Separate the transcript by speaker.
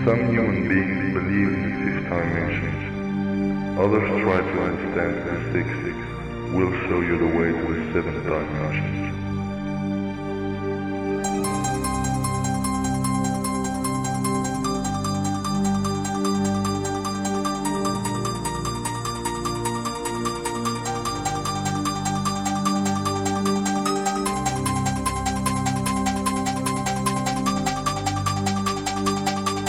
Speaker 1: Some human beings believe in the fifth dimension. Others try to understand the sixth. We'll show you the way to the seventh dimension.